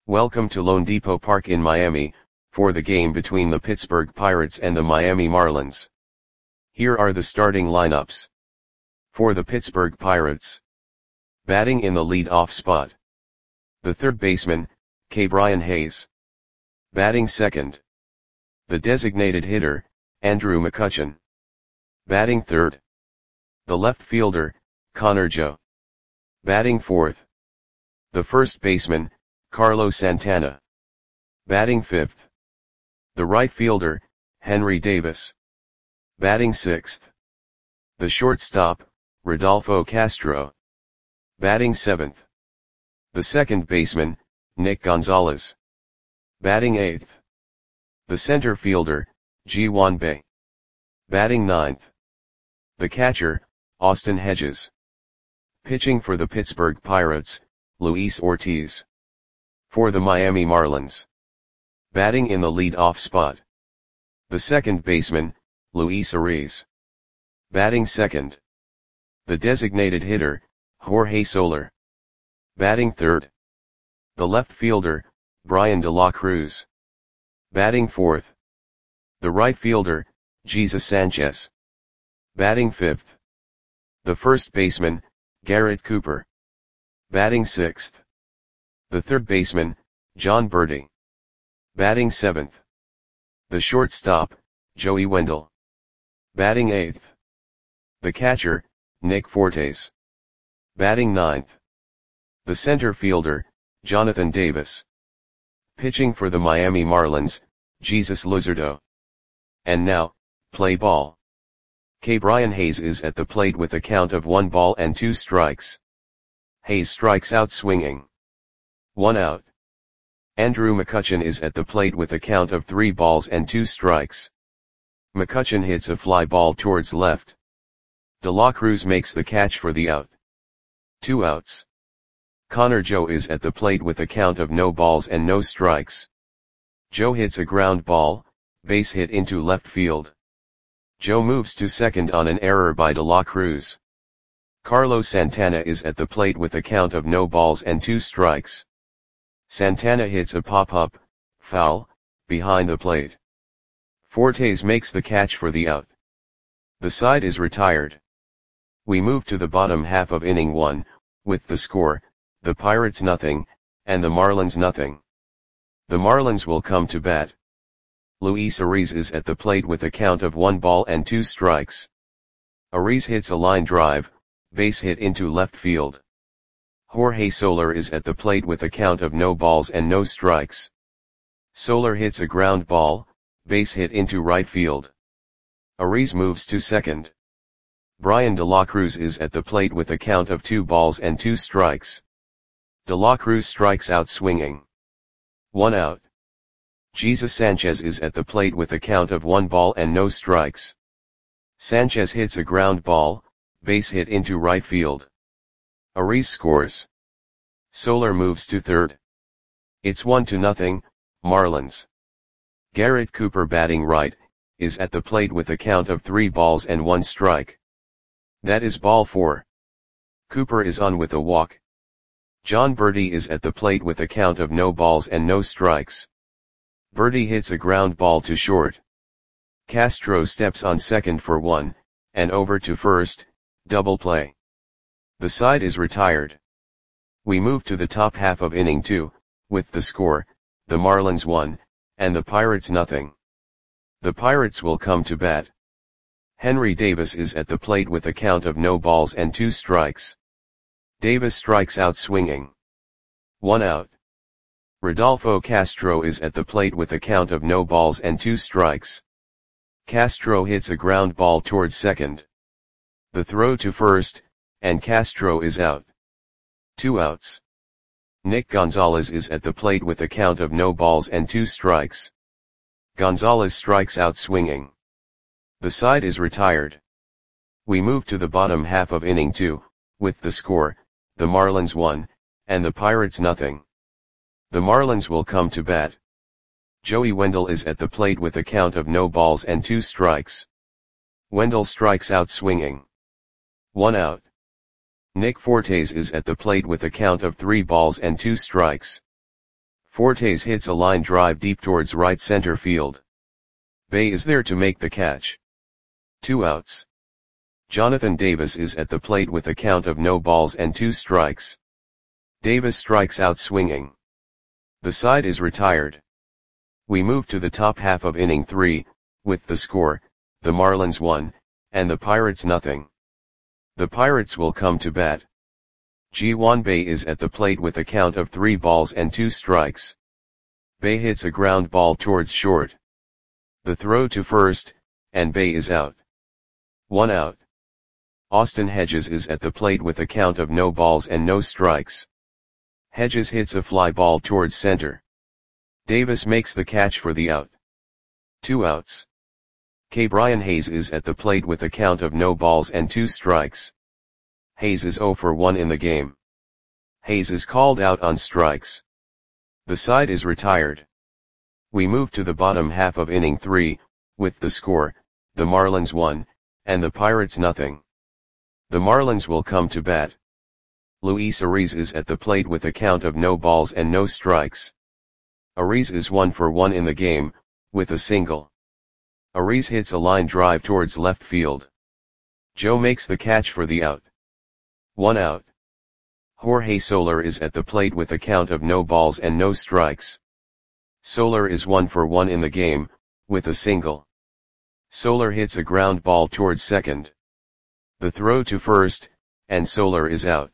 Welcome to loanDepot Park in Miami, for the game between the Pittsburgh Pirates and the Miami Marlins. Here are the starting lineups. For the Pittsburgh Pirates. Batting in the lead-off spot. The third baseman, Ke'Bryan Hayes. Batting second. The designated hitter, Andrew McCutchen. Batting third. The left fielder, Connor Joe. Batting fourth. The first baseman, Carlos Santana. Batting fifth. The right fielder, Henry Davis. Batting sixth. The shortstop, Rodolfo Castro. Batting seventh. The second baseman, Nick Gonzalez. Batting eighth. The center fielder, Ji-hwan Bae. Batting ninth. The catcher, Austin Hedges. Pitching for the Pittsburgh Pirates, Luis Ortiz. For the Miami Marlins. Batting in the lead-off spot. The second baseman, Luis Ariz. Batting second. The designated hitter, Jorge Soler. Batting third. The left fielder, Bryan De La Cruz. Batting fourth. The right fielder, Jesus Sanchez. Batting fifth. The first baseman, Garrett Cooper. Batting sixth. The third baseman, Jon Berti. Batting seventh. The shortstop, Joey Wendle. Batting eighth. The catcher, Nick Fortes. Batting ninth. The center fielder, Jonathan Davis. Pitching for the Miami Marlins, Jesus Luzardo. And now, play ball. Ke'Bryan Hayes is at the plate with a count of 1 ball and 2 strikes. Hayes strikes out swinging. 1 out. Andrew McCutchen is at the plate with a count of 3 balls and 2 strikes. McCutchen hits a fly ball towards left. De La Cruz makes the catch for the out. 2 outs. Connor Joe is at the plate with a count of no balls and no strikes. Joe hits a ground ball, base hit into left field. Joe moves to second on an error by De La Cruz. Carlos Santana is at the plate with a count of no balls and 2 strikes. Santana hits a pop-up, foul, behind the plate. Fortes makes the catch for the out. The side is retired. We move to the bottom half of inning 1, with the score, the Pirates nothing, and the Marlins nothing. The Marlins will come to bat. Luis Ariz is at the plate with a count of 1 ball and 2 strikes. Ariz hits a line drive, base hit into left field. Jorge Soler is at the plate with a count of no balls and no strikes. Soler hits a ground ball, base hit into right field. Ariz moves to second. Bryan De La Cruz is at the plate with a count of 2 balls and 2 strikes. De La Cruz strikes out swinging. 1 out. Jesus Sanchez is at the plate with a count of 1 ball and no strikes. Sanchez hits a ground ball, base hit into right field. Ariz scores. Soler moves to third. It's 1-0, Marlins. Garrett Cooper batting right, is at the plate with a count of 3 balls and 1 strike. That is ball 4. Cooper is on with a walk. Jon Berti is at the plate with a count of no balls and no strikes. Berti hits a ground ball to short. Castro steps on second for 1, and over to first, double play. The side is retired. We move to the top half of inning 2, with the score, the Marlins 1, and the Pirates nothing. The Pirates will come to bat. Henry Davis is at the plate with a count of no balls and 2 strikes. Davis strikes out swinging. 1 out. Rodolfo Castro is at the plate with a count of no balls and 2 strikes. Castro hits a ground ball towards second. The throw to first, and Castro is out. 2 outs. Nick Gonzalez is at the plate with a count of no balls and 2 strikes. Gonzalez strikes out swinging. The side is retired. We move to the bottom half of inning 2, with the score, the Marlins 1, and the Pirates nothing. The Marlins will come to bat. Joey Wendle is at the plate with a count of no balls and 2 strikes. Wendle strikes out swinging. 1 out. Nick Fortes is at the plate with a count of 3 balls and 2 strikes. Fortes hits a line drive deep towards right center field. Bay is there to make the catch. 2 outs. Jonathan Davis is at the plate with a count of no balls and 2 strikes. Davis strikes out swinging. The side is retired. We move to the top half of inning 3, with the score, the Marlins 1, and the Pirates nothing. The Pirates will come to bat. Ji-hwan Bae is at the plate with a count of 3 balls and 2 strikes. Bae hits a ground ball towards short. The throw to first, and Bae is out. 1 out. Austin Hedges is at the plate with a count of no balls and no strikes. Hedges hits a fly ball towards center. Davis makes the catch for the out. 2 outs. Brian Hayes is at the plate with a count of no balls and 2 strikes. Hayes is 0 for 1 in the game. Hayes is called out on strikes. The side is retired. We move to the bottom half of inning 3, with the score, the Marlins 1, and the Pirates nothing. The Marlins will come to bat. Luis Ariz is at the plate with a count of no balls and no strikes. Ariz is 1 for 1 in the game, with a single. Ariz hits a line drive towards left field. Joe makes the catch for the out. 1 out. Jorge Soler is at the plate with a count of no balls and no strikes. Soler is 1 for 1 in the game, with a single. Soler hits a ground ball towards second. The throw to first, and Soler is out.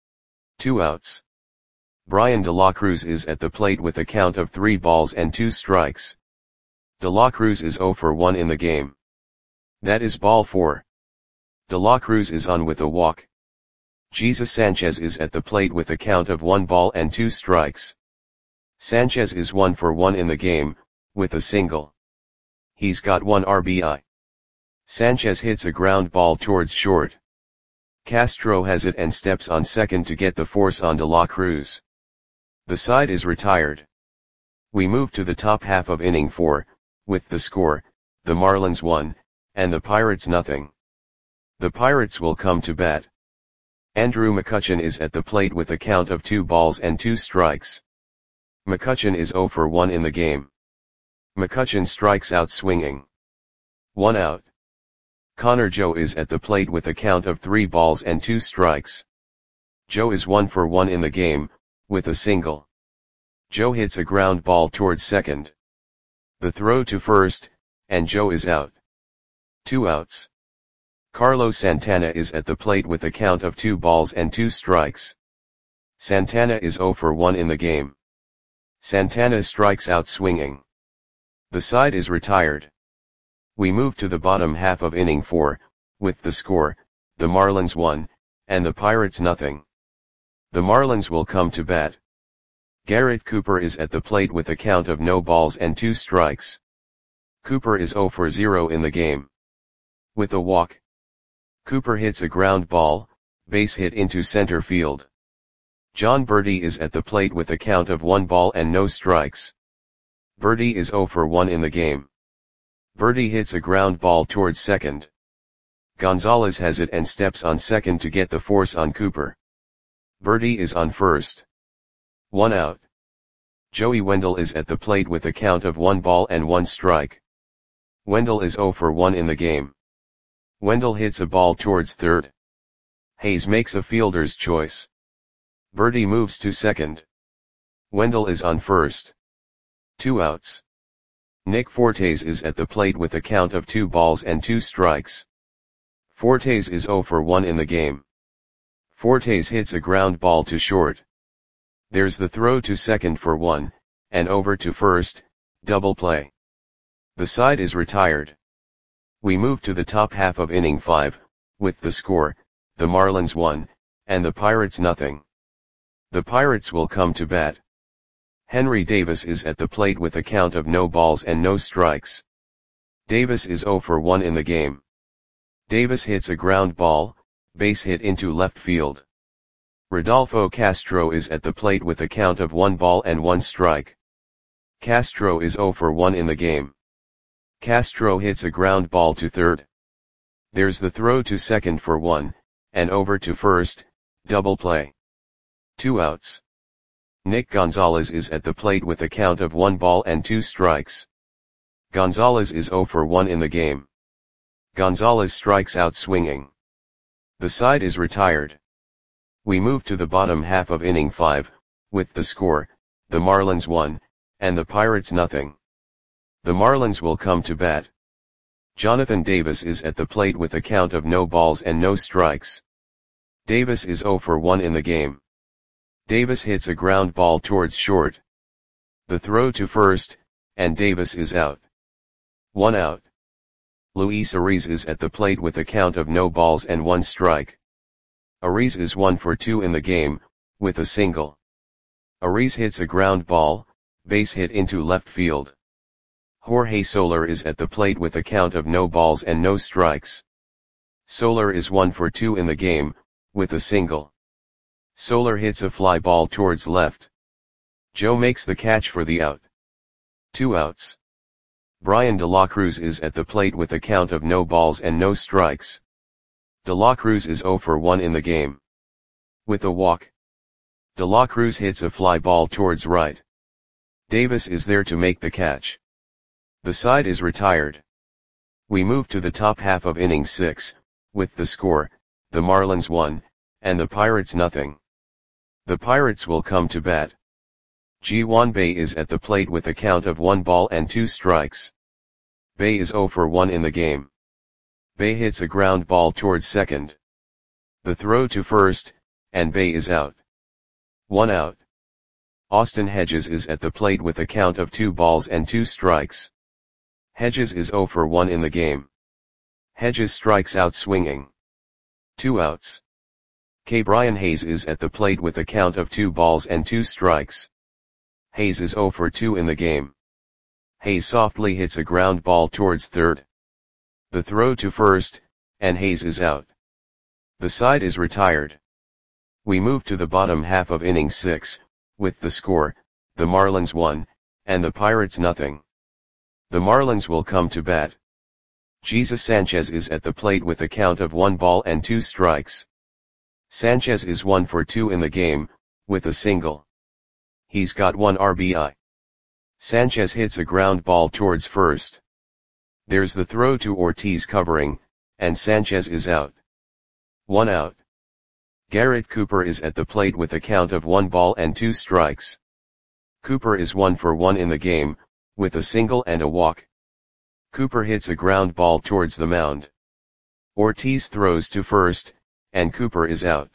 2 outs. Brian De La Cruz is at the plate with a count of 3 balls and 2 strikes. De La Cruz is 0 for 1 in the game. That is ball 4. De La Cruz is on with a walk. Jesus Sanchez is at the plate with a count of 1 ball and 2 strikes. Sanchez is 1 for 1 in the game, with a single. He's got 1 RBI. Sanchez hits a ground ball towards short. Castro has it and steps on second to get the force on De La Cruz. The side is retired. We move to the top half of inning 4, with the score, the Marlins 1, and the Pirates nothing. The Pirates will come to bat. Andrew McCutchen is at the plate with a count of 2 balls and 2 strikes. McCutchen is 0 for 1 in the game. McCutchen strikes out swinging. 1 out. Connor Joe is at the plate with a count of 3 balls and 2 strikes. Joe is 1 for 1 in the game, with a single. Joe hits a ground ball towards second. The throw to first, and Joe is out. 2 outs. Carlos Santana is at the plate with a count of 2 balls and 2 strikes. Santana is 0 for 1 in the game. Santana strikes out swinging. The side is retired. We move to the bottom half of inning 4, with the score, the Marlins 1, and the Pirates nothing. The Marlins will come to bat. Garrett Cooper is at the plate with a count of no balls and 2 strikes. Cooper is 0 for 0 in the game. With a walk. Cooper hits a ground ball, base hit into center field. John Berti is at the plate with a count of 1 ball and no strikes. Berti is 0 for 1 in the game. Berti hits a ground ball towards second. Gonzalez has it and steps on second to get the force on Cooper. Berti is on first. 1 out. Joey Wendell is at the plate with a count of 1 ball and 1 strike. Wendell is 0 for 1 in the game. Wendell hits a ball towards third. Hayes makes a fielder's choice. Berti moves to second. Wendell is on first. 2 outs. Nick Fortes is at the plate with a count of 2 balls and 2 strikes. Fortes is 0 for 1 in the game. Fortes hits a ground ball to short. There's the throw to second for 1, and over to first, double play. The side is retired. We move to the top half of inning 5, with the score, the Marlins 1, and the Pirates nothing. The Pirates will come to bat. Henry Davis is at the plate with a count of no balls and no strikes. Davis is 0 for 1 in the game. Davis hits a ground ball, base hit into left field. Rodolfo Castro is at the plate with a count of 1 ball and 1 strike. Castro is 0 for 1 in the game. Castro hits a ground ball to third. There's the throw to second for 1, and over to first, double play. 2 outs. Nick Gonzalez is at the plate with a count of 1 ball and 2 strikes. Gonzalez is 0 for 1 in the game. Gonzalez strikes out swinging. The side is retired. We move to the bottom half of inning 5, with the score, the Marlins 1, and the Pirates nothing. The Marlins will come to bat. Jonathan Davis is at the plate with a count of no balls and no strikes. Davis is 0 for 1 in the game. Davis hits a ground ball towards short. The throw to first, and Davis is out. 1 out. Luis Ariz is at the plate with a count of no balls and 1 strike. Ariz is 1 for 2 in the game, with a single. Ariz hits a ground ball, base hit into left field. Jorge Soler is at the plate with a count of no balls and no strikes. Soler is 1 for 2 in the game, with a single. Soler hits a fly ball towards left. Joe makes the catch for the out. 2 outs. Brian De La Cruz is at the plate with a count of no balls and no strikes. De La Cruz is 0 for 1 in the game. With a walk. De La Cruz hits a fly ball towards right. Davis is there to make the catch. The side is retired. We move to the top half of inning 6, with the score, the Marlins 1, and the Pirates nothing. The Pirates will come to bat. Ji-hwan Bae is at the plate with a count of 1 ball and 2 strikes. Bae is 0 for 1 in the game. Bae hits a ground ball towards second. The throw to first, and Bae is out. 1 out. Austin Hedges is at the plate with a count of 2 balls and 2 strikes. Hedges is 0 for 1 in the game. Hedges strikes out swinging. 2 outs. Brian Hayes is at the plate with a count of 2 balls and 2 strikes. Hayes is 0 for 2 in the game. Hayes softly hits a ground ball towards third. The throw to first, and Hayes is out. The side is retired. We move to the bottom half of inning 6, with the score, the Marlins 1, and the Pirates nothing. The Marlins will come to bat. Jesus Sanchez is at the plate with a count of 1 ball and 2 strikes. Sanchez is 1 for 2 in the game, with a single. He's got 1 RBI. Sanchez hits a ground ball towards first. There's the throw to Ortiz covering, and Sanchez is out. 1 out. Garrett Cooper is at the plate with a count of 1 ball and 2 strikes. Cooper is 1 for 1 in the game, with a single and a walk. Cooper hits a ground ball towards the mound. Ortiz throws to first, and Cooper is out.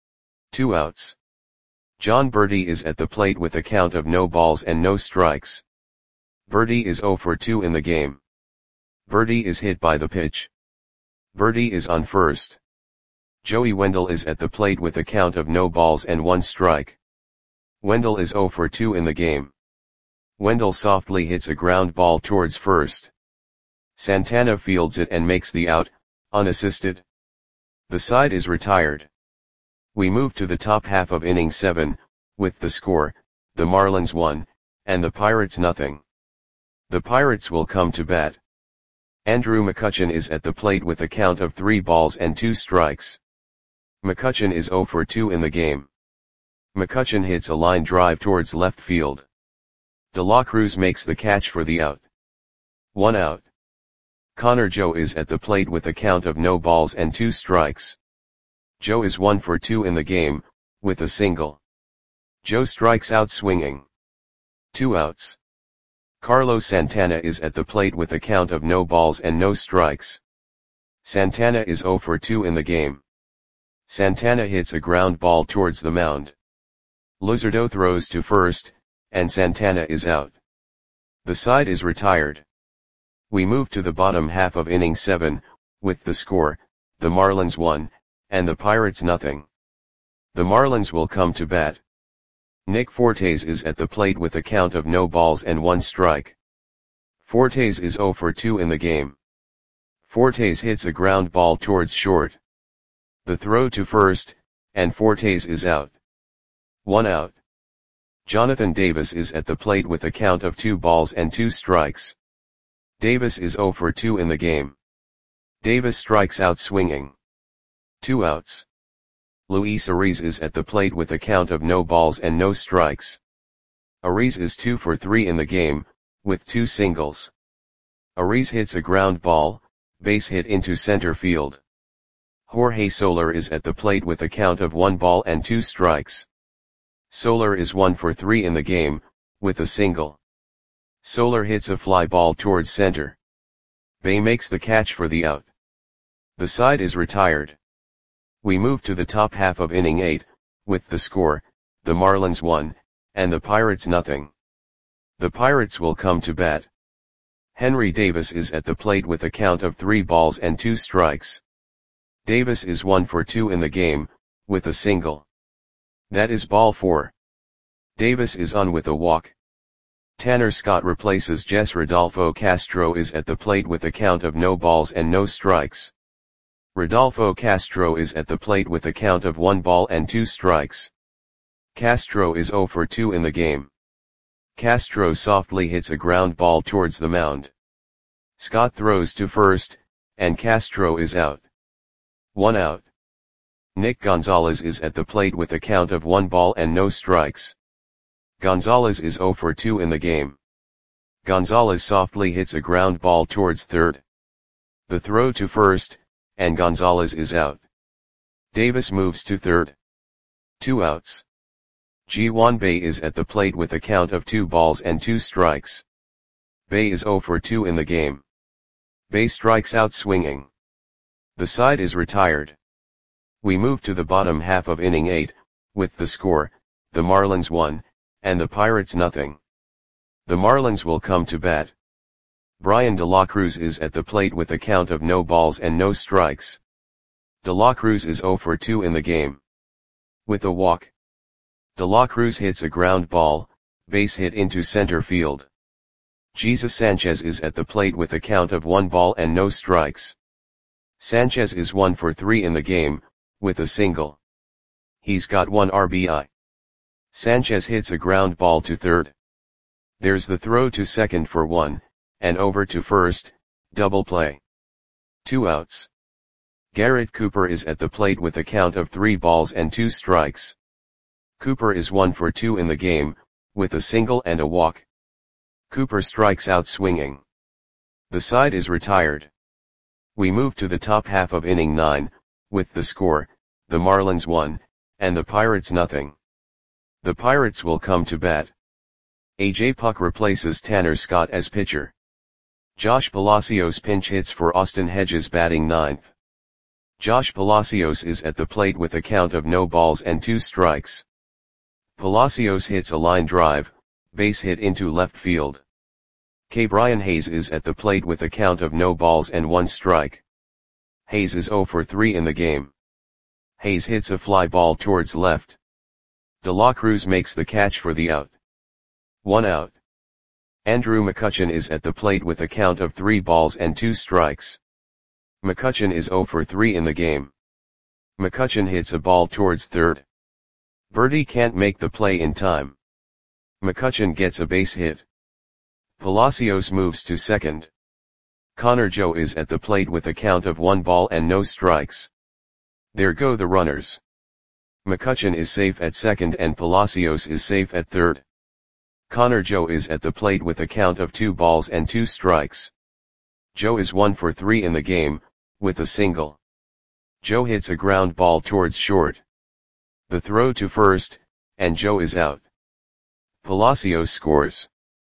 2 outs. John Berti is at the plate with a count of no balls and no strikes. Berti is 0 for 2 in the game. Berti is hit by the pitch. Berti is on first. Joey Wendell is at the plate with a count of no balls and 1 strike. Wendell is 0 for 2 in the game. Wendell softly hits a ground ball towards first. Santana fields it and makes the out, unassisted. The side is retired. We move to the top half of inning 7, with the score, the Marlins 1, and the Pirates nothing. The Pirates will come to bat. Andrew McCutchen is at the plate with a count of 3 balls and 2 strikes. McCutchen is 0 for 2 in the game. McCutchen hits a line drive towards left field. De La Cruz makes the catch for the out. 1 out. Connor Joe is at the plate with a count of no balls and 2 strikes. Joe is 1 for 2 in the game, with a single. Joe strikes out swinging. 2 outs. Carlos Santana is at the plate with a count of no balls and no strikes. Santana is 0 for 2 in the game. Santana hits a ground ball towards the mound. Luzardo throws to first, and Santana is out. The side is retired. We move to the bottom half of inning 7, with the score, the Marlins 1, and the Pirates nothing. The Marlins will come to bat. Nick Fortes is at the plate with a count of no balls and 1 strike. Fortes is 0 for 2 in the game. Fortes hits a ground ball towards short. The throw to first, and Fortes is out. 1 out. Jonathan Davis is at the plate with a count of 2 balls and 2 strikes. Davis is 0 for 2 in the game. Davis strikes out swinging. 2 outs. Luis Ariz is at the plate with a count of no balls and no strikes. Ariz is 2 for 3 in the game, with 2 singles. Ariz hits a ground ball, base hit into center field. Jorge Soler is at the plate with a count of 1 ball and 2 strikes. Soler is 1 for 3 in the game, with a single. Soler hits a fly ball towards center. Bae makes the catch for the out. The side is retired. We move to the top half of inning 8, with the score, the Marlins 1, and the Pirates nothing. The Pirates will come to bat. Henry Davis is at the plate with a count of 3 balls and 2 strikes. Davis is 1 for 2 in the game, with a single. That is ball 4. Davis is on with a walk. Tanner Scott replaces Jess. Rodolfo Castro is at the plate with a count of no balls and no strikes. Rodolfo Castro is at the plate with a count of 1 ball and 2 strikes. Castro is 0 for 2 in the game. Castro softly hits a ground ball towards the mound. Scott throws to first, and Castro is out. 1 out. Nick Gonzalez is at the plate with a count of 1 ball and no strikes. Gonzalez is 0 for 2 in the game. Gonzalez softly hits a ground ball towards third. The throw to first, and Gonzalez is out. Davis moves to third. 2 outs. Ji-hwan Bae is at the plate with a count of 2 balls and 2 strikes. Bae is 0 for 2 in the game. Bae strikes out swinging. The side is retired. We move to the bottom half of inning 8, with the score, the Marlins 1, and the Pirates nothing. The Marlins will come to bat. Brian De La Cruz is at the plate with a count of no balls and no strikes. De La Cruz is 0 for 2 in the game. With a walk. De La Cruz hits a ground ball, base hit into center field. Jesus Sanchez is at the plate with a count of 1 ball and no strikes. Sanchez is 1 for 3 in the game, with a single. He's got 1 RBI. Sanchez hits a ground ball to third. There's the throw to second for 1, and over to first, double play. 2 outs. Garrett Cooper is at the plate with a count of 3 balls and 2 strikes. Cooper is 1 for 2 in the game, with a single and a walk. Cooper strikes out swinging. The side is retired. We move to the top half of inning 9, with the score, the Marlins 1, and the Pirates nothing. The Pirates will come to bat. AJ Puk replaces Tanner Scott as pitcher. Josh Palacios pinch hits for Austin Hedges batting 9th. Josh Palacios is at the plate with a count of no balls and 2 strikes. Palacios hits a line drive, base hit into left field. Brian Hayes is at the plate with a count of no balls and 1 strike. Hayes is 0 for 3 in the game. Hayes hits a fly ball towards left. De La Cruz makes the catch for the out. 1 out. Andrew McCutchen is at the plate with a count of 3 balls and 2 strikes. McCutchen is 0 for 3 in the game. McCutchen hits a ball towards third. Birdie can't make the play in time. McCutchen gets a base hit. Palacios moves to second. Connor Joe is at the plate with a count of 1 ball and no strikes. There go the runners. McCutchen is safe at second and Palacios is safe at third. Connor Joe is at the plate with a count of 2 balls and 2 strikes. Joe is 1 for 3 in the game, with a single. Joe hits a ground ball towards short. The throw to first, and Joe is out. Palacios scores.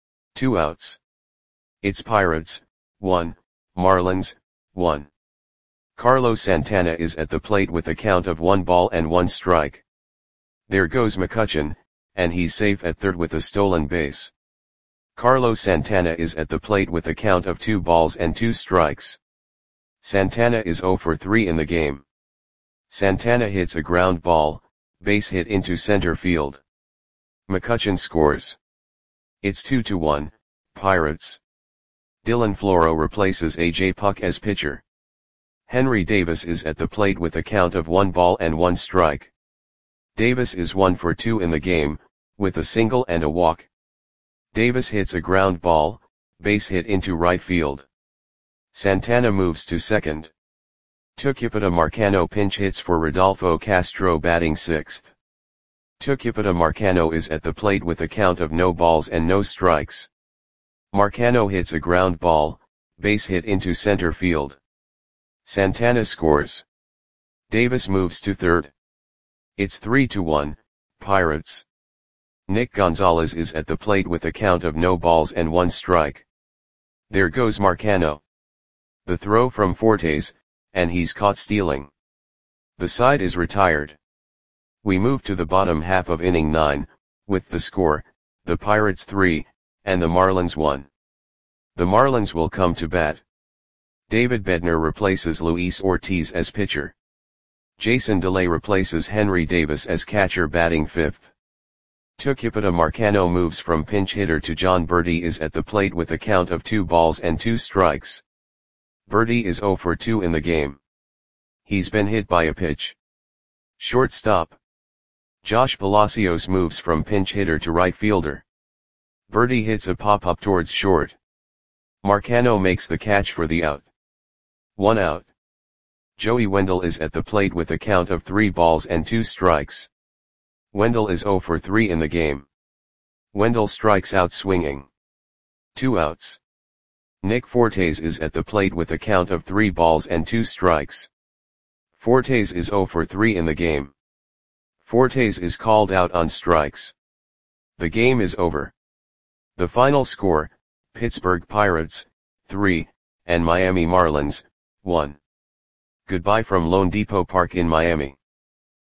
2 outs. It's Pirates, 1, Marlins, 1. Carlos Santana is at the plate with a count of 1 ball and 1 strike. There goes McCutchen, and he's safe at third with a stolen base. Carlos Santana is at the plate with a count of 2 balls and 2 strikes. Santana is 0 for 3 in the game. Santana hits a ground ball, base hit into center field. McCutchen scores. It's 2-1, Pirates. Dylan Floro replaces AJ Puk as pitcher. Henry Davis is at the plate with a count of 1 ball and 1 strike. Davis is 1 for 2 in the game, with a single and a walk. Davis hits a ground ball, base hit into right field. Santana moves to second. Tucupita Marcano pinch hits for Rodolfo Castro batting 6th. Tucupita Marcano is at the plate with a count of no balls and no strikes. Marcano hits a ground ball, base hit into center field. Santana scores. Davis moves to third. It's 3-1, Pirates. Nick Gonzalez is at the plate with a count of no balls and one strike. There goes Marcano. The throw from Fortes, and he's caught stealing. The side is retired. We move to the bottom half of inning 9, with the score, the Pirates 3, and the Marlins 1. The Marlins will come to bat. David Bednar replaces Luis Ortiz as pitcher. Jason DeLay replaces Henry Davis as catcher batting fifth. Tucupita Marcano moves from pinch hitter to John Berti is at the plate with a count of 2 balls and 2 strikes. Berti is 0 for 2 in the game. He's been hit by a pitch. Shortstop. Josh Palacios moves from pinch hitter to right fielder. Berti hits a pop-up towards short. Marcano makes the catch for the out. 1 out. Joey Wendell is at the plate with a count of 3 balls and 2 strikes. Wendell is 0 for 3 in the game. Wendell strikes out swinging. 2 outs. Nick Fortes is at the plate with a count of 3 balls and 2 strikes. Fortes is 0 for 3 in the game. Fortes is called out on strikes. The game is over. The final score, Pittsburgh Pirates, 3, and Miami Marlins, 1. Goodbye from Lone Depot Park in Miami.